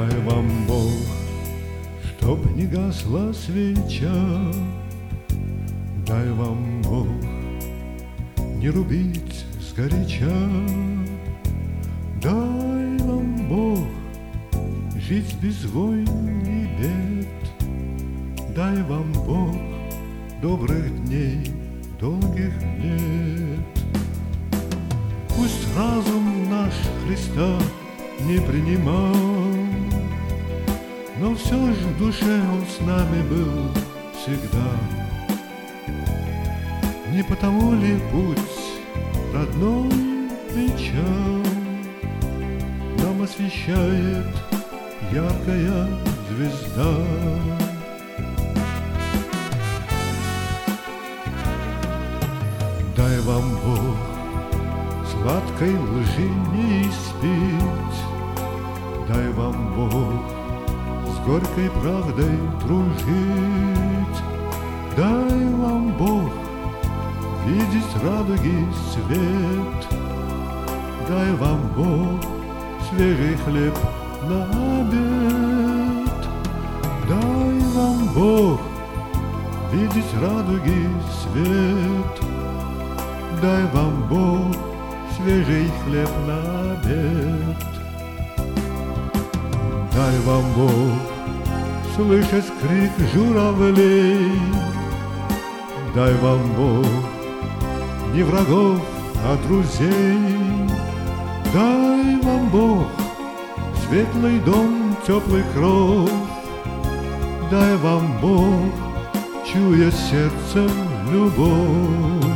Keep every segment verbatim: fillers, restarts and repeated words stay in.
Дай вам Бог, чтоб не гасла свеча, дай вам Бог не рубить сгоряча, дай вам Бог жить без войн и бед, дай вам Бог добрых дней, долгих лет. Пусть разум наш Христа не принимал, но все же в душе Он с нами был всегда. Не потому ли путь родной печаль нам освещает яркая звезда? Дай вам Бог сладкой лжи не испить, дай вам Бог с горькой правдой дружить, дай вам Бог видеть радуги свет, дай вам Бог свежий хлеб на обед, дай вам Бог видеть радуги свет, дай вам Бог свежий хлеб на обед. Дай вам Бог слышать крик журавлей, дай вам Бог не врагов, а друзей, дай вам Бог светлый дом, теплый кров, дай вам Бог, чуя сердцем любовь.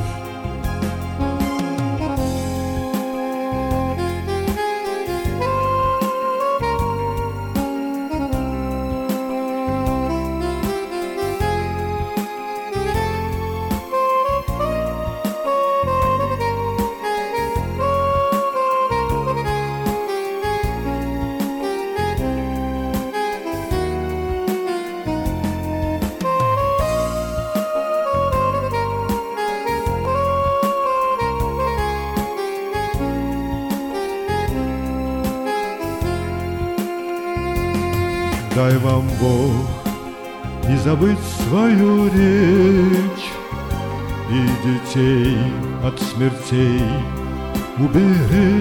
Дай вам Бог не забыть свою речь и детей от смертей уберечь.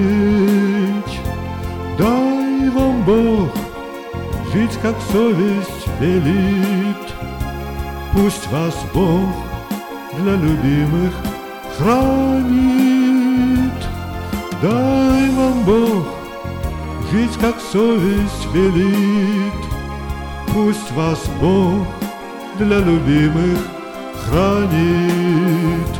Дай вам Бог жить, как совесть велит, пусть вас Бог для любимых хранит. Дай вам Бог жить, как совесть велит, пусть вас Бог для любимых хранит.